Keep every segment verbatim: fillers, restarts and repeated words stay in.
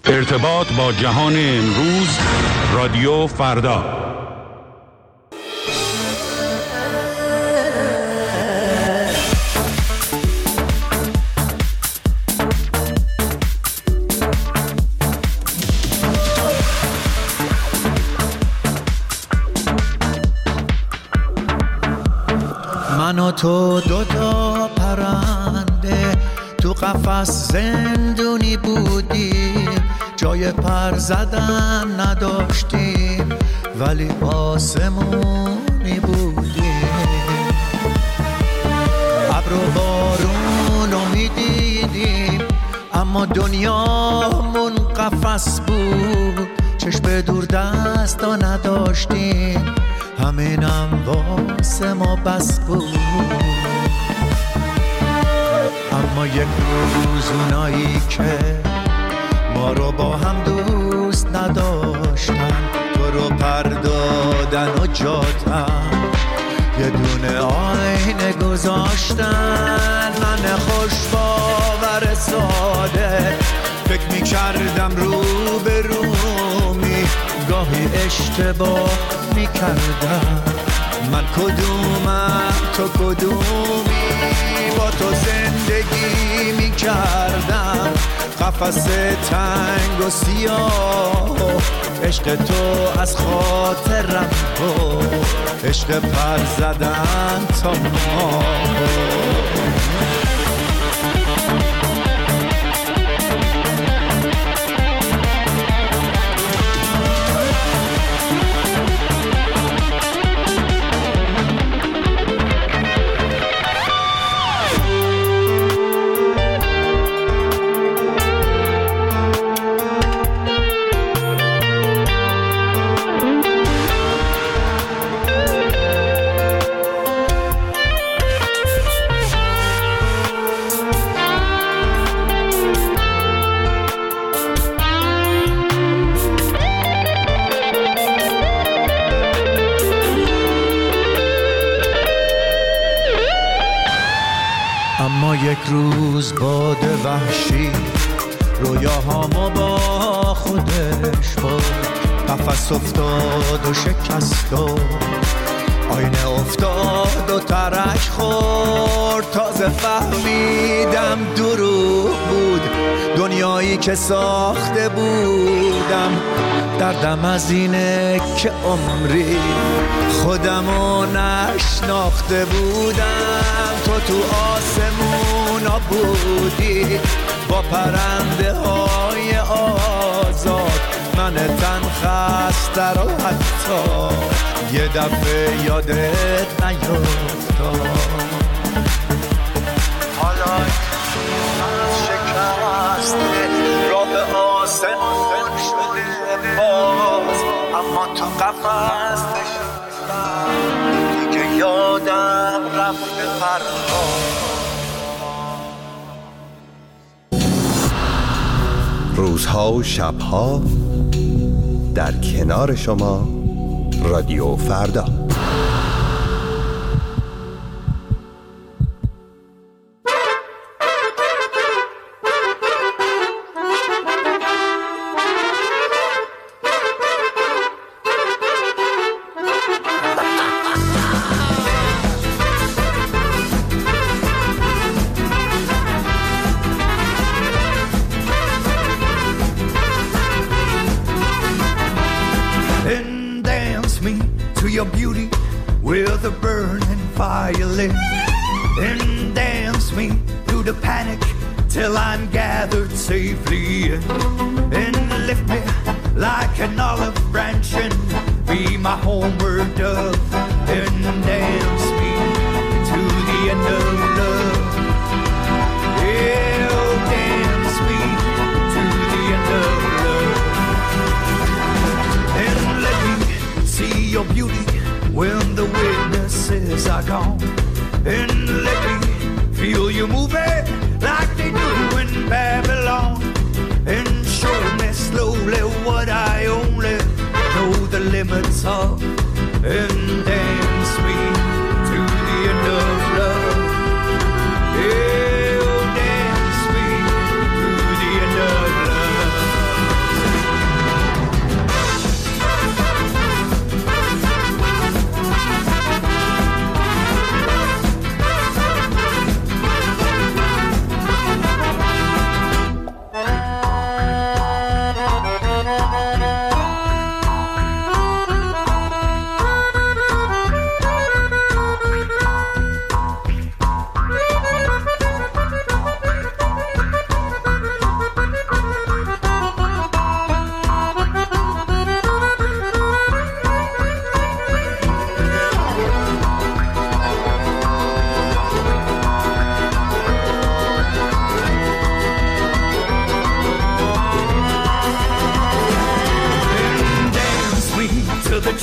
ارتباط با جهان امروز، رادیو فردا. من و تو دوتا پرنده تو قفس زندونی بودیم، جای پر زدن نداشتیم ولی آسمونی بودیم. ابر و بارونو میدیدیم اما دنیامون قفس بود، چشم دور دستا نداشتیم، همینم واسه ما بس بود. اما یک روز اونایی که ما رو با هم دوست نداشتن، تو رو پردادن و جاتن، یه دونه آینه گذاشتن. من خوش باور ساده فکر میکردم رو به رومی، گاهی اشتباه میکردم. من کدومم تو کدومی، با تو زندگی میکردم، قفس تنگ و سیاه، عشق تو از خاطرم بود، عشق پر زدن تا ما. یک روز باد وحشی رویاهامو با خودش برد، قفس افتاد و شکست و آینه افتاد و ترک خورد. تازه فهمیدم دروغ بود دنیایی که ساخته بودم، دردم از اینه که عمری خودمو نشناخته بودم. تو تو آسمونا بودی با پرنده های آزاد، من تن خسته رو حتی یه دفعه یادت نیفتاد. حالا از شکست راه به آسمون شده باز، اما تو قفص نشستم دیگه یادم رفته پرواز. روزها و شبها در کنار شما، رادیو فردا. And dance me through the panic till I'm gathered safely in. And lift me like an olive branch and be my homeward dove. And dance me to the end of love. Yeah, dance me to the end of love. And let me see your beauty when the witnesses are gone. And let me feel you moving like they do in Babylon. And show me slowly what I only know the limits of. And dance me to the end of love. Yeah, oh, dance me to the end of love.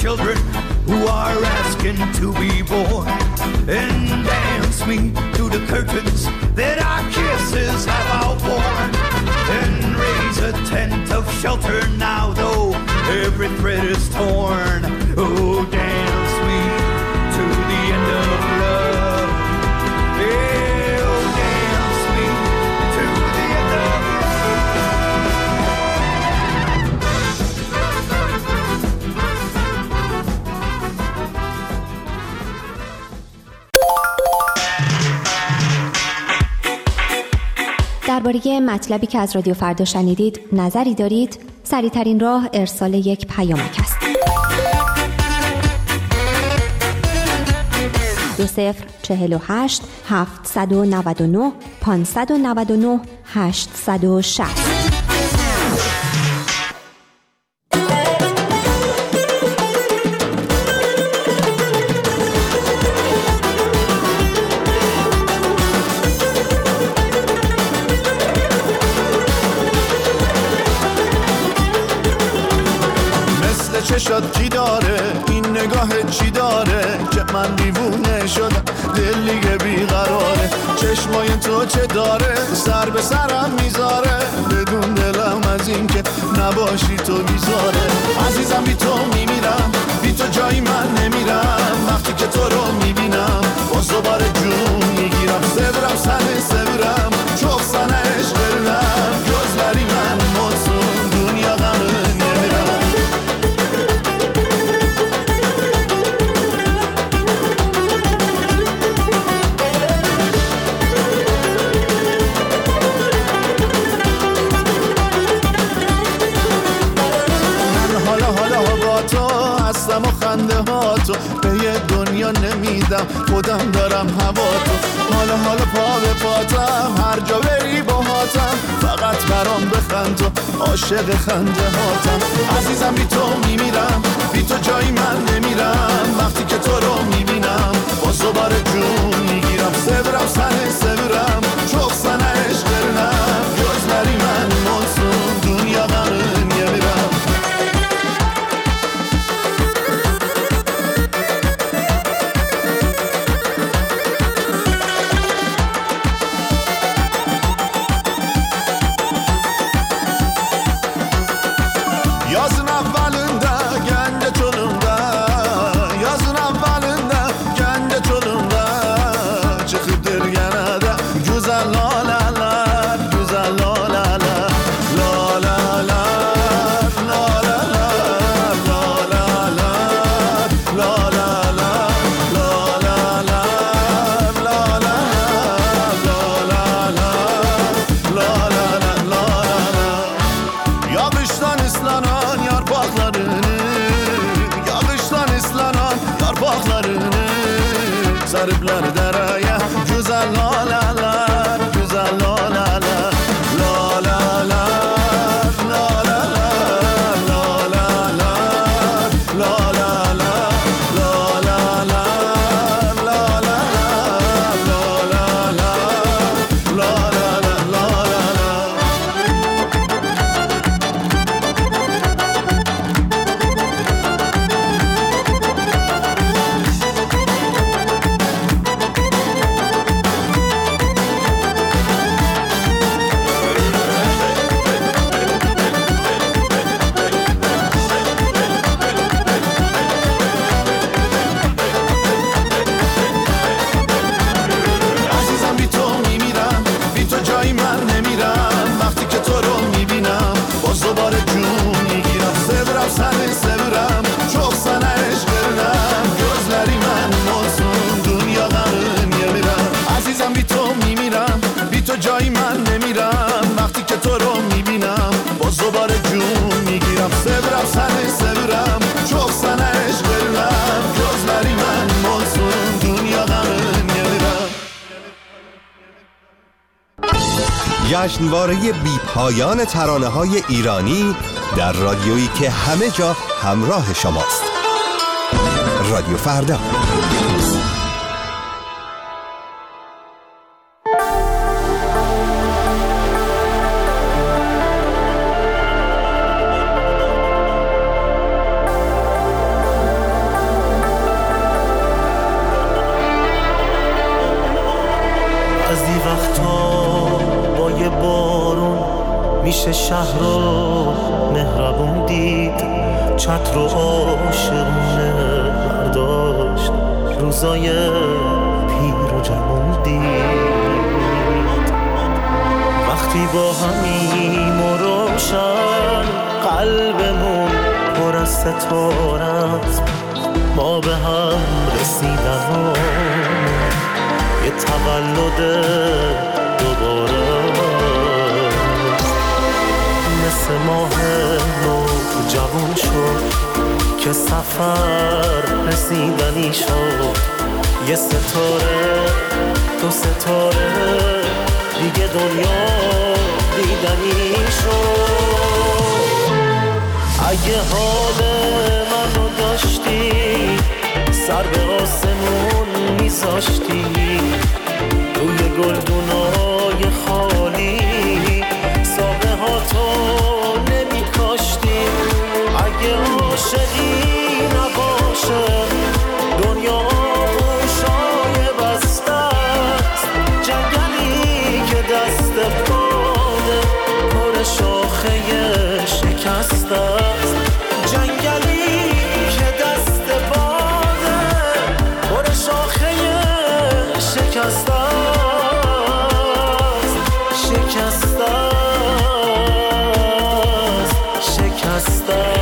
children who are asking to be born, and dance me through the curtains that our kisses have outworn, and raise a tent of shelter now, though every thread is torn. Oh, dance me to the end of love. Yeah, oh, dance me to the end of درباره مطلبی که از رادیو فردا شنیدید نظری دارید؟ سریع‌ترین راه ارسال یک پیامک است. دو صفر چهل و هشت هفتصد و نود و نه پانصد و نود و نه هشتصد و شصت. چشات کی داره این نگاه چی داره که من دیوونه شدم دل دیگه بیقراره چشمای تو چه داره سر به سرم میذاره بدون دلم از این که نباشی تو بیزاره عزیزم بی تو میمیرم بی تو جایی من نمیرم وقتی که تو رو میبینم باز دوباره جون میگیرم سبرم سنه سبرم چوب سنه عشق برنم جز بری من مطمئن دنیا غمه نمیرم هستم و خنده ها تو به یه دنیا نمیدم خودم دارم هوا تو حالا حالا پا به پاتم هر جا بری با هاتم فقط برام بخند تو عاشق خنده هاتم عزیزم بی تو میمیرم بی تو جایی من نمیرم وقتی که تو رو میبینم باز دوباره جون میگیرم سبرم سنه سبرم چوب سنه عشق برنم جز بری من منصون دنیا غمه نمیرم Sarıplar deraya güzel lalalar güzel lalalar lalalar lalalar lalalar lalalar lalalar lalalar lalalar جایی من نمیرم وقتی که تو رو میبینم باز دوباره جون میگیرم سبرم سنه سبرم چوب سنه عشق برنم جز بری من منصون دنیا غمه نمیرم جشنواره بی پایان ترانه های ایرانی در رادیویی که همه جا همراه شماست. رادیو فردا. میشه شهر رو مهربون دید، چتر و عاشقونه برداشت، روزای پیر و جوون دید. وقتی با همیم و روشن قلبمون پر از ستاره است، ما به هم رسیدن و یه تولد دوباره مثل ماه نو جوون شد که سفر رسیدنی شد. یه ستاره دو ستاره دیگه دنیا دیدنی شد. اگه حال منو داشتی سر به آسمون میذاشتی، روی گلدونای خالی ساقه ها تو نمی کاشتی. اگه عاشقی نباشه دنیا گوشای بسته است، جنگلی که دست باده پر شاخه شکسته است، جنگلی که دست باده پر شاخه شکسته است، شکسته است، شکسته است.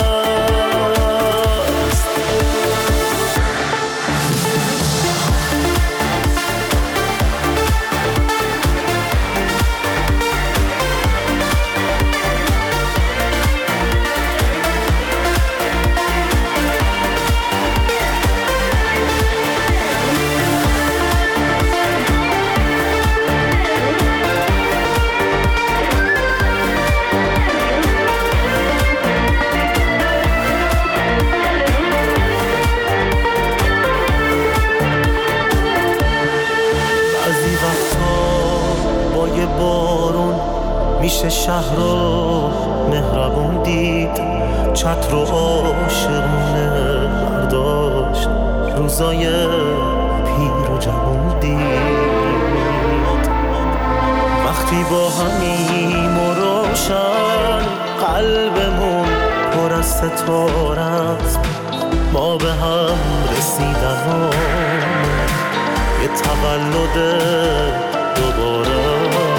میشه شهر رو مهربون دید، چتر و عاشقونه برداشت، روزای پیر و جوون دید. وقتی با همیم و روشن قلبمون پر از ستاره است، ما به هم رسیدن و یه تولد دوباره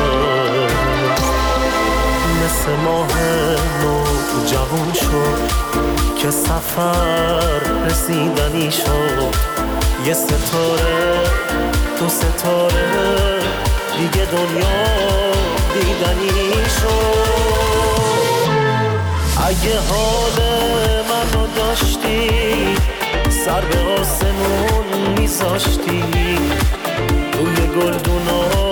مثل ماه نو جوون شد که سفر رسیدنی شد. یه ستاره دو ستاره دیگه دنیا دیدنی شد. اگه حال منو داشتی سر به آسمون میذاشتی، روی گلدونا